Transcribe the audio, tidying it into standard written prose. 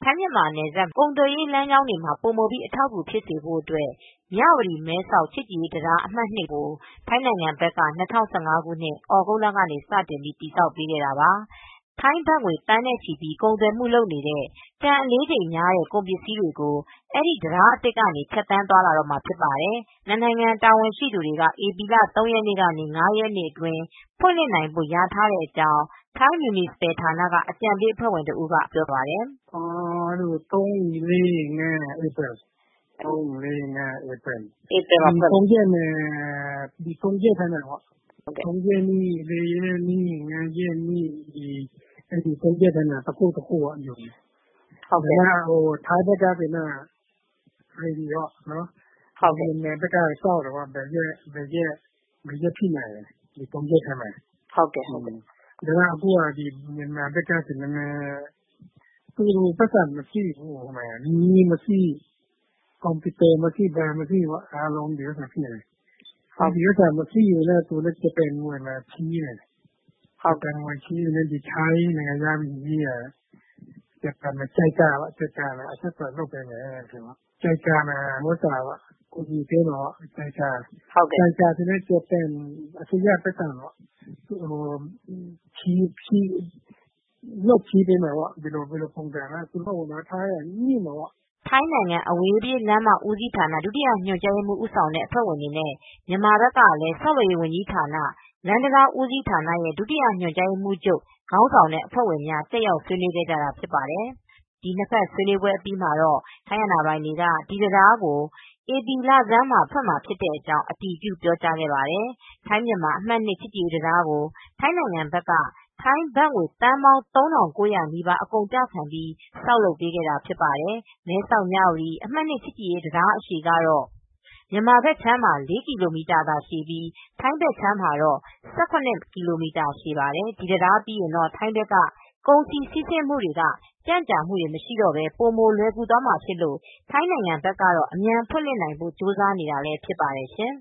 ထိုင်းမြန်မာနယ်စပ်ကုန်သွယ်ရေးလမ်းကြောင်းတွေမှာပိုမိုပြီးအထောက်အကူဖြစ်စေဖို့အတွက်မြဝတီမဲဆောက်ချစ်ကြည်ရေးတံတားအမှတ် 2 ကိုထိုင်းနိုင်ငံဘက်က2015 ခုနှစ်ဩဂုတ်လကနေစတင်ပြီးတည်ဆောက်ပေးခဲ့တာပါ။ထိုင်းဘတ်ငွေသန်းနဲ့ချီပြီးကုန်သွယ်မှုလုပ်နေတဲ့ တန်အလေးချိန်များတဲ့ကုန်ပစ္စည်းတွေကိုအဲဒီတံတားအသစ်ကနေဖြတ်သန်းသွားလာတော့မှာဖြစ်ပါတယ်။နှစ်နိုင်ငံတာဝန်ရှိသူတွေကဧပြီလ 3 ရက်နေ့ကနေ 5 ရက်နေ့အတွင်းဖွင့်လှစ်နိုင်ဖို့လျာထားတဲ့အကြောင်းထိုင်းမြူနီစပယ်ဌာနကအကြံပေးအဖွဲ့ဝင်တဦးကပြောပါတယ်။ 3-4-5 April 3 ရက်နဲ့3 ရက်ထဲမှာပေါ့3 ရက်နေ့ 4 ရက်နေ့ 5 ရက်နေ့အဲဒီ3 ရက်ထဲမှာတခုပေါ့ယူဟုတ်ကဲ့ထိုင်းဘက်ကကready ရောနော်ဟုတ်ကဲ့မြန်မာဘက်ကစောက်တယ်ပေါ့ဘယ်ရက်ဖြစ်နိုင်လဲဒီ3 ရက်ထဲမှာဟုတ်ကဲ့ဒါကအခုကဒီမြန်မာဘက်ကနည်းနည်းသူတို့ဘက်ကမရှိဘူးနီးမရှိကွန်ပျူတာမရှိဘာမရှိပေါ့အားလုံးဒီဥစ္စာဖြစ်နေတယ်ဒီဥစ္စာမရှိရင်လည်းသူလည်းဂျပန်ငွေမှာချီးတယ်ဟုတ်ကဲ့ငွေချီးနေဒီထိုင်းနိုင်ငံသားကြီးဂျပန်မှာကြိုက်တာအဆက်ဆက်လုပ်ပေးမယ်ဆိုတော့ကြိုက်တာမှာဝတ်စာပေါ့ကိုကြီးသေးတော့ကြိုက်တာဟုတ်ကဲ့ကြိုက်တာတဲ့ဂျပန်အစိုးရဘက်ကတော့ချီးလုပ်ချီးပေးမယ်ပေါ့ဒီလိုပုံစံကသူတို့ကထားရညှိမှာပေါ့ထိုင်းနိုင်ငံအဝေးပြေးလမ်းမဦးစီးဌာနဒုတိယညွှန်ကြားရေးမှူးဦးဆောင်တဲ့အဖွဲ့ဝင်တွေနဲ့မြန်မာဘက်ကလည်းဆောက်လုပ်ရေးဝန်ကြီးဌာနလမ်းတံတားဦးစီးဌာနရဲ့ဒုတိယညွှန်ကြားရေးမှူးချုပ်ခေါင်းဆောင်တဲ့အဖွဲ့ဝင်များတက်ရောက်ဆွေးနွေးခဲ့ကြတာဖြစ်ပါတယ်။ဒီနှစ်ဖက်ဆွေးနွေးပွဲအပြီးမှာတော့ထိုင်းအာဏာပိုင်တွေကဒီတံတားကိုဧပြီလဆန်းမှာဖွင့်မှာဖြစ်တဲ့အကြောင်းအတည်ပြုပြောကြားခဲ့ပါတယ်။ထိုင်းမြန်မာအမှတ် 2 ချစ်ကြည်ရေးတံတားကိုထိုင်းနိုင်ငံဘက်ကထိုင်းဘတ်ငွေသန်းပေါင်း 3,900 နီးပါးအကုန်ကျခံပြီးဆောက်လုပ်ပေးခဲ့တာဖြစ်ပါတယ်။မဲဆောက်မြဝတီအမှတ် 2 ချစ်ကြည်ရေးတံတားအရှည်ကတော့မြန်မာဘက်ခြမ်းမှာ4 ကီလိုမီတာသာရှည်ပြီးထိုင်းဘက်ခြမ်းမှာတော့17 ကီလိုမီတာရှည်ပါတယ်။ဒီတံတားပြီးရင်တော့ထိုင်းဘက်ကကုန်စည်စီးဆင်းမှုတွေကကြန့်ကြာမှုတွေမရှိတော့ပဲပိုမိုလွယ်ကူသွားမှာဖြစ်လို့ထိုင်းနိုင်ငံဘက်ကတော့အမြန်ဖွင့်လှစ်နိုင်ဖို့ကြိုးစားနေတာလည်းဖြစ်ပါတယ်ရှင်။